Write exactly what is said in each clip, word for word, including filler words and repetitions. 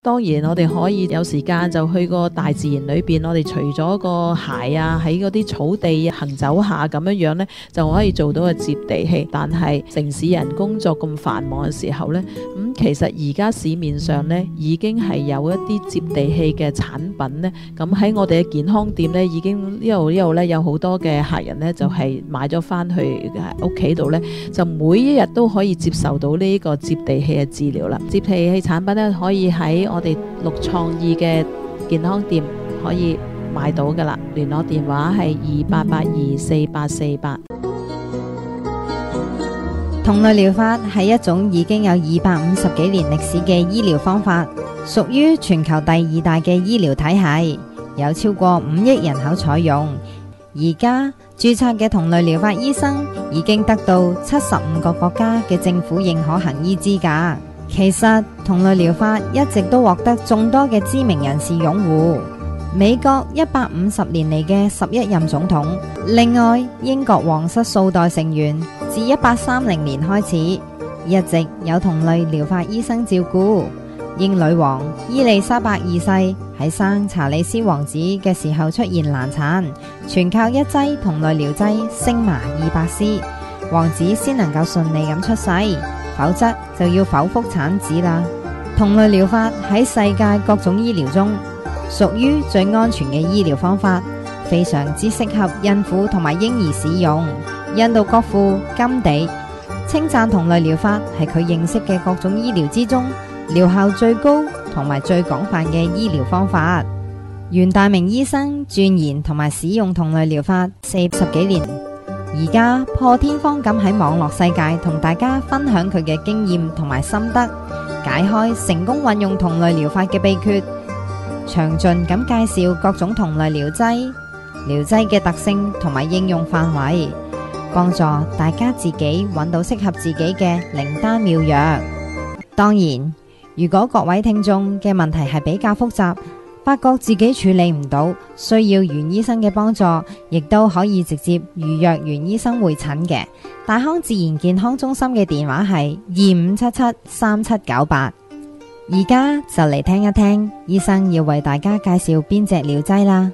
當然我哋可以有時間就去個大自然裏邊，我哋除咗個鞋啊，喺嗰啲草地行走下咁樣樣呢，就可以做到個接地氣。但係城市人工作咁繁忙嘅時候呢，咁、嗯、其實而家市面上呢已經係有一啲接地氣嘅產品呢。咁喺我哋嘅健康店呢，已經呢度呢度呢有好多嘅客人呢，就係、是、買咗翻去屋企度呢，就每一日都可以接受到呢個接地氣嘅治療啦。接地氣產品呢，可以喺我哋綠創意嘅健康店可以買到噶啦，聯絡電話係二八八二四八四八。 同類療法係一種已經有二百五十幾年歷史嘅醫療方法，屬於全球第二大嘅醫療體系，有超過五億人口採用。而家註冊嘅同類療法醫生已經得到七十五個國家嘅政府認可行醫資格。其實同類療法一直都獲得眾多嘅知名人士擁護。美國一百五十年嚟嘅十一任總統，另外英國皇室數代成員自一八三零年開始一直有同類療法醫生照顧。英女王伊麗莎白二世喺生查理斯王子嘅時候出現難產，全靠一劑同類療劑星麻二百絲，王子先能夠順利咁出世，否則就要剖腹產子啦。同類療法喺世界各種醫療中屬於最安全嘅醫療方法，非常之適合孕婦同埋嬰兒使用。印度國父甘地稱讚同類療法係佢認識嘅各種醫療之中療效最高同埋最廣泛嘅醫療方法。袁大明醫生鑽研同埋使用同類療法四十幾年，而家破天荒咁喺網絡世界同大家分享佢嘅經驗同埋心得，解開成功運用同類療法嘅秘訣，詳盡咁介紹各種同類療劑、療劑嘅特性同埋應用範圍，幫助大家自己揾到適合自己嘅靈丹妙藥。當然，如果各位聽眾嘅問題係比較複雜，發覺自己處理唔到，需要袁醫生嘅幫助，亦都可以直接預約袁醫生會診嘅。大康自然健康中心嘅電話係二五七七三七九八。而家就嚟聽一聽醫生要為大家介紹邊隻療劑啦。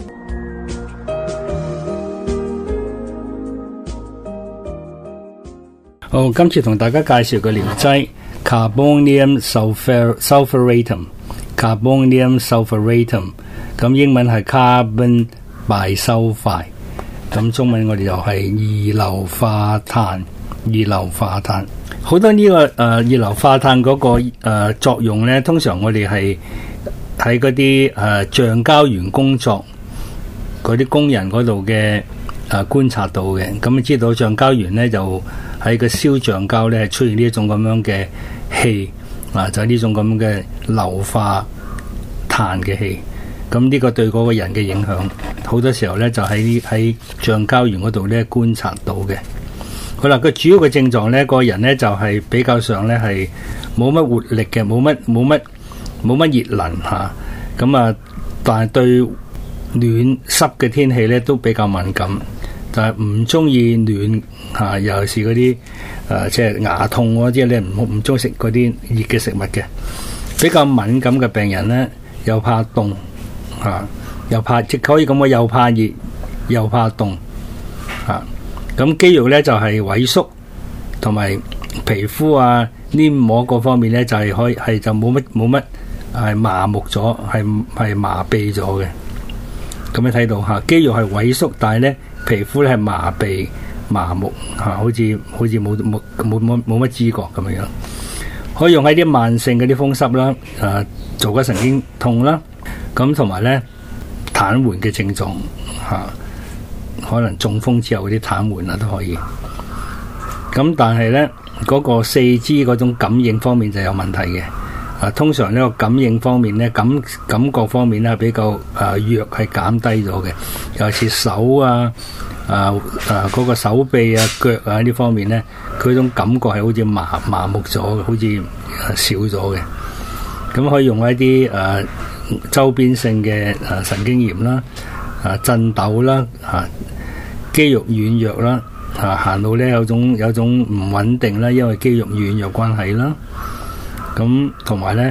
好，今次同大家介紹嘅療劑 Carbonium Sulfuratum Carbonium Sulfuratum， 咁英文係 Carbon Bisulfite， 咁中文我哋又係二硫化碳。二硫化碳好多呢、這個誒、呃、二硫化碳嗰、那個誒、呃、作用咧，通常我哋係喺嗰啲誒橡膠園工作嗰啲工人嗰度嘅誒觀察到嘅。咁知道橡膠園咧就喺個燒橡膠咧出現呢一種咁樣嘅氣啊，就係、是、呢種咁嘅硫化碳嘅氣。咁呢個對嗰個人嘅影響，好多時候咧就喺喺橡膠園嗰度咧觀察到嘅。好啦，佢主要嘅症狀咧，個人咧就係、是、比較上咧係冇乜活力嘅，冇乜冇乜冇乜熱能吓，咁啊，但係對暖濕嘅天氣咧都比較敏感，但係唔中意暖吓、啊，尤其是嗰啲誒即係牙痛嗰啲咧，唔唔中意食嗰啲熱嘅食物嘅，比較敏感嘅病人咧又怕凍吓、啊，又怕即可以咁講，又怕熱又怕凍吓。啊咁肌肉咧就係、是、萎縮，同埋皮膚啊黏膜各方面咧就係可以係就冇乜冇乜係麻木咗，係係麻痹咗嘅。咁你睇到吓，肌肉係萎縮，但係咧皮膚咧係麻痹麻木吓，好似好似冇冇冇冇冇乜知覺咁樣樣。可以用喺啲慢性嗰啲風濕啦，誒坐骨神經痛啦，咁同埋咧癱瘓嘅症狀吓。啊可能中風之後嗰啲癱瘓啊都可以，咁但係呢嗰、那個四肢嗰種感應方面就有問題嘅。啊，通常呢個感應方面呢，感感覺方面呢比較啊弱，係減低咗嘅。尤其是手啊啊啊嗰、那個手臂啊腳啊呢方面呢，佢種感覺係好似麻麻木咗，好似少咗嘅。咁可以用一啲誒、啊、周邊性嘅誒、啊、神經炎啦。啊，震抖啦，啊，肌肉軟弱啦，啊，行路咧有種有種唔穩定啦，因為肌肉軟弱關係啦。咁同埋咧，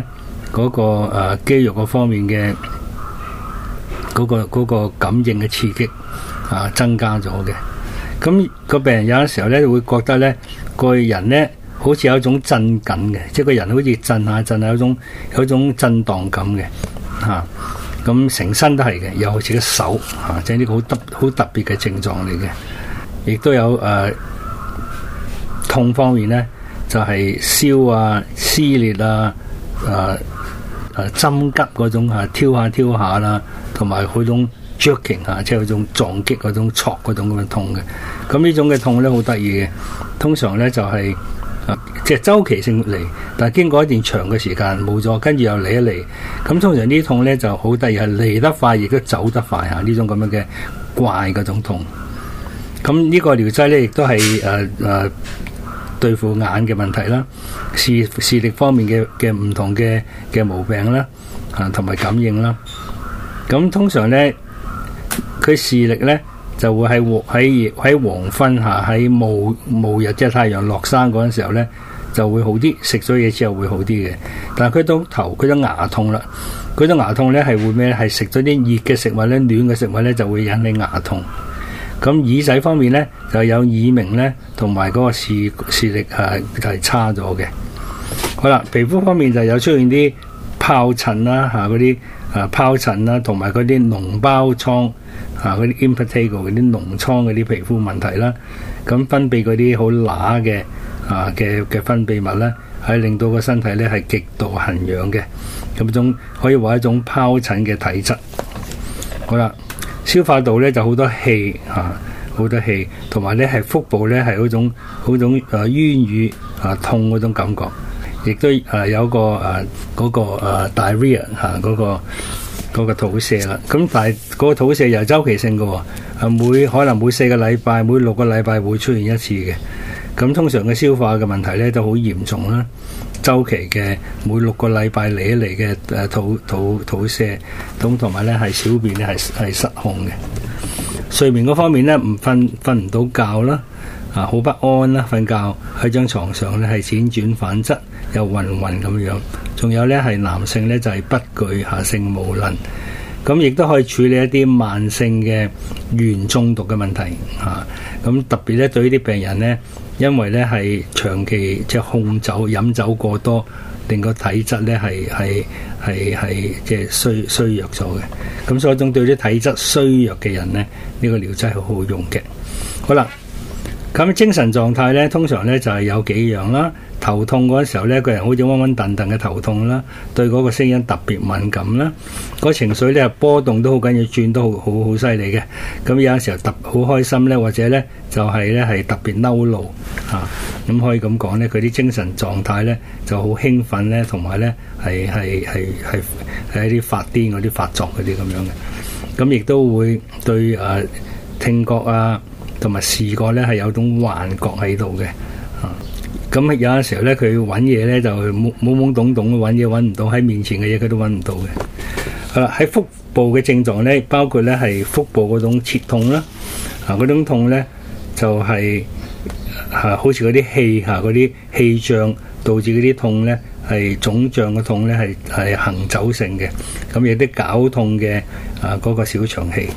嗰個誒肌肉嗰方面嘅嗰個嗰個感應嘅刺激啊增加咗嘅。咁個病人有陣時候咧會覺得咧個人咧好似有一種震緊嘅，即係個人好似震下震下有種有一種震盪感嘅嚇。咁成身都係嘅，又好似個手嚇，即係呢個好特好特別嘅症狀嚟嘅。亦都有誒、呃、痛方面咧，就係、是、燒啊、撕裂啊、誒誒針拮嗰種嚇，挑下挑下啦，同埋嗰種 jerking 嚇，即係嗰種撞擊嗰種挫嗰種咁嘅痛嘅。咁呢種嘅痛咧好得意嘅，通常咧就係、是。即係周期性嚟，但係經過一段長嘅時間冇咗，跟住又嚟一嚟。咁通常呢啲痛咧就好得意，係嚟得快，亦都走得快嚇。呢種咁樣嘅怪嗰種痛。咁呢個療劑咧亦都係誒誒對付眼嘅問題啦，視視力方面嘅嘅唔同嘅嘅毛病啦，啊同埋感應啦。咁通常咧佢視力咧。就會喺喺喺黃昏下喺暮暮日即係太陽落山嗰陣時候咧就會好啲，食咗嘢之後會好啲嘅。但係佢到頭佢都牙痛啦，佢都牙痛咧係會咩？係食咗啲熱嘅食物咧，暖嘅食物咧就會引起牙痛。咁耳仔方面咧就有耳鳴咧，同埋嗰個視視力係就係差咗嘅。好啦，皮膚方面就有出現啲疱疹啦嚇，嗰啲啊疱疹啦，同埋嗰啲膿包瘡。啊！嗰啲 impetigo 嗰啲膿瘡嗰啲皮膚問題啦，咁分泌嗰啲好乸嘅啊嘅嘅分泌物咧，係令到個身體咧係極度痕癢嘅，咁種可以話一種疱疹嘅體質。好啦，消化道咧就好多氣啊，好多氣，同埋咧係腹部咧係嗰種嗰種誒冤瘀啊痛嗰種感覺，亦都誒有個誒嗰個誒 diarrhea 嚇嗰個。嗰個肚瀉啦，咁但係嗰個肚瀉又係周期性嘅喎，啊每可能每四個禮拜、每六個禮拜會出現一次嘅，咁通常嘅消化嘅問題咧都好嚴重啦，周期嘅每六個禮拜嚟一嚟嘅誒肚肚肚瀉，咁同埋咧係小便咧係係失控嘅，睡眠嗰方面咧唔瞓瞓唔到覺啦，啊好不安啦，瞓覺喺張床上咧係輾轉反側又暈暈咁樣。仲有咧係男性咧就係、是、不具下性無能，咁亦都可以處理一啲慢性嘅鉛中毒嘅問題嚇。咁、啊、特別咧對呢啲病人咧，因為咧係長期即係控酒飲酒過多，令個體質咧係係係係即係衰衰弱咗嘅。咁所以種對啲體質衰弱嘅人咧，呢、這個療劑係好好用嘅。好啦，咁精神狀態咧通常咧就係、是、有幾樣啦。頭痛嗰陣時候咧，個人好似暈暈頓頓嘅頭痛啦，對嗰個聲音特別敏感啦，個情緒咧波動都好緊要，轉都好好好犀利嘅。咁有陣時候特好開心咧，或者咧就係咧係特別嬲怒嚇，咁、啊、可以咁講咧，佢啲精神狀態咧就好興奮咧，同埋咧係係係係係一啲發癲嗰啲發作嗰啲咁樣嘅。咁亦都會對誒、啊、聽覺啊同埋視覺咧係有種幻覺喺度嘅。咁有陣時候咧，佢揾嘢咧就懵懵懂懂揾嘢揾唔到，喺面前嘅嘢佢都揾唔到嘅。好啦，喺腹部嘅症狀咧，包括咧係腹部嗰種切痛啦，啊嗰種痛咧就係、是、啊好似嗰啲氣嚇嗰啲氣脹導致嗰啲痛咧係腫脹嘅痛咧係係行走性嘅，咁有啲絞痛嘅啊嗰、那個小腸氣。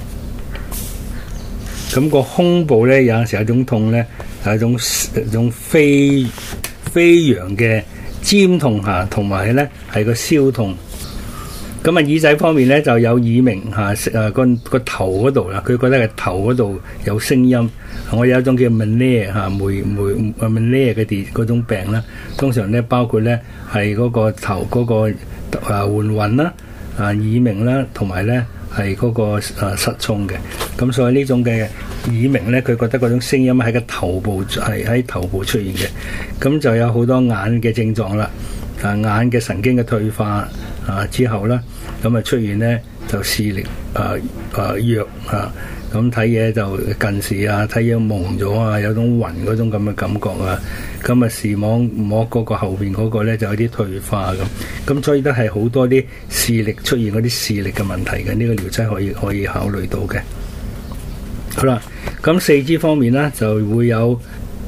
咁、那個胸部咧有陣時有一種痛咧。係一種一種飛飛揚嘅尖痛嚇，同埋咧係個燒痛。咁啊耳仔方面咧就有耳鳴嚇，誒個個頭嗰度啦，佢覺得係頭嗰度有聲音。我有一種叫 Meniere's 嚇梅梅 Meniere's 嘅啲嗰種病啦，通常咧包括咧係嗰個頭嗰、嗰個誒換暈啦、啊耳鳴啦，同埋咧係嗰個誒失聰嘅。咁所以呢種嘅耳鳴咧，佢覺得嗰種聲音喺個頭部係喺頭部出現嘅，咁就有好多眼嘅症狀啦，啊眼嘅神經嘅退化啊之後啦，咁啊出現咧就視力啊啊弱啊，咁睇嘢就近視啊，睇嘢蒙咗啊，有種暈嗰種咁嘅感覺啊，咁啊視網膜嗰個後邊嗰個咧就有啲退化咁，咁所以都係好多啲視力出現嗰啲視力嘅問題嘅，呢、這個療劑可以可以考慮到嘅。好啦，咁四肢方面咧就會有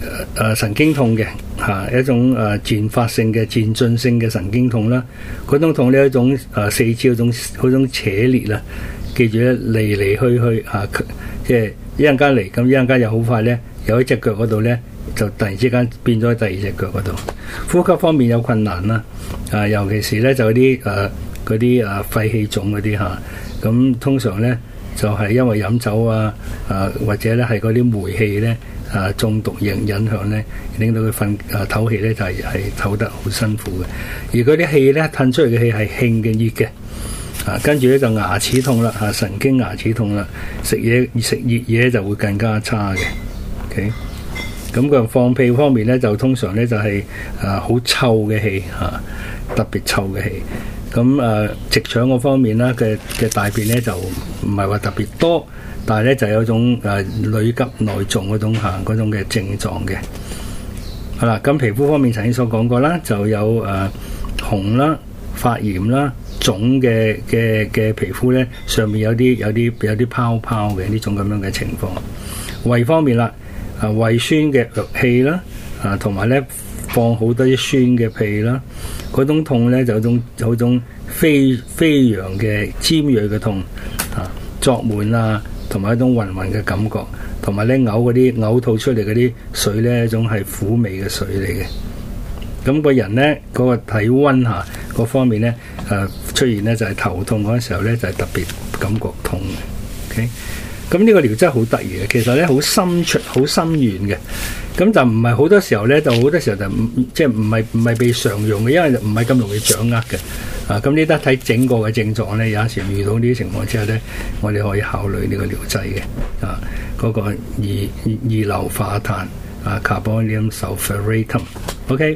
誒神經痛嘅嚇，一種誒漸發性嘅漸進性嘅神經痛啦。嗰種痛呢，一種誒四肢嗰種嗰種扯裂啦，記住咧，嚟嚟去去嚇，即係一陣間嚟，咁一陣間又好快咧，有一隻腳嗰度咧就突然之間變咗第二隻腳嗰度。呼吸方面有困難啦，啊尤其是咧就啲誒嗰啲誒肺氣腫嗰啲嚇，咁通常咧就係因為飲酒啊，啊或者咧係嗰啲煤氣咧。啊，中毒影影響咧，令到佢瞓啊唞氣咧就係係唞得好辛苦嘅。而嗰啲氣咧褪出嚟嘅氣係興嘅熱嘅，啊跟住咧就牙齒痛啦，啊神經牙齒痛啦，食嘢食熱嘢就會更加差嘅。OK，咁個放屁方面咧就通常咧就係啊好臭嘅氣嚇，特別臭嘅氣。咁啊直腸嗰方面啦嘅嘅大便咧就唔係話特別多。但係咧就有種誒裏急內腫嗰種嚇嗰種嘅症狀嘅。好啦，咁皮膚方面曾經所講過啦，就有誒、呃、紅啦、發炎啦、腫嘅嘅嘅皮膚咧，上面有啲有啲有啲泡泡嘅呢種咁樣嘅情況。胃方面啦，啊胃酸嘅氣啦，啊同埋咧放好多啲酸嘅屁啦，嗰種痛咧就有種有種飛飛揚嘅尖鋭嘅痛啊，作悶啊。同埋一種暈暈嘅感覺，同埋咧嘔嗰啲嘔吐出嚟嗰啲水咧，一種係苦味嘅水嚟嘅。咁、那個人咧嗰、那個體溫嚇嗰方面咧誒、呃、出現咧就係、是、頭痛嗰陣時候咧就係、是、特別感覺痛嘅。OK，咁呢個療真係好得意嘅，其實咧好深出好深遠嘅。咁就唔係好多時候咧，就好多時候就即係唔係唔係被常用嘅，因為唔係咁容易掌握嘅。啊，咁呢得睇整個嘅症狀咧，有時遇到呢啲情況之下咧，我哋可以考慮呢個療劑嘅。啊，嗰、那個二二硫化碳啊 ，carbonium sulfuratum。OK。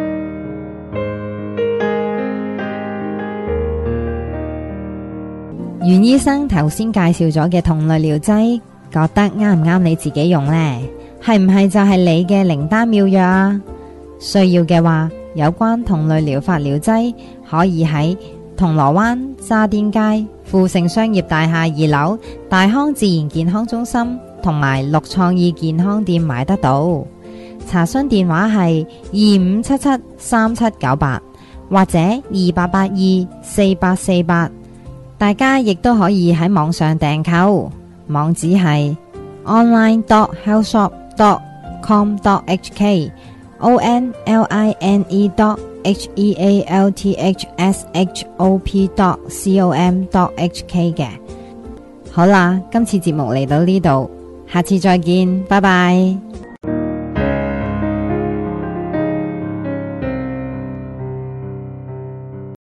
袁醫生頭先介紹咗嘅同類療劑，覺得啱唔啱你自己用呢？係唔係就係你嘅靈丹妙藥啊？需要嘅話，有關同類療法療劑可以喺銅鑼灣渣甸街富盛商業大廈二樓大康自然健康中心同埋綠創意健康店買得到。查詢電話係二五七七三七九八或者二八八二四八四八。大家亦都可以喺網上訂購，網址係 online dot health shop dot com dot h k o n l i n e dot h e a l t h s h o p dot com dot h k 嘅。好啦，今次節目嚟到呢度，下次再見，拜拜。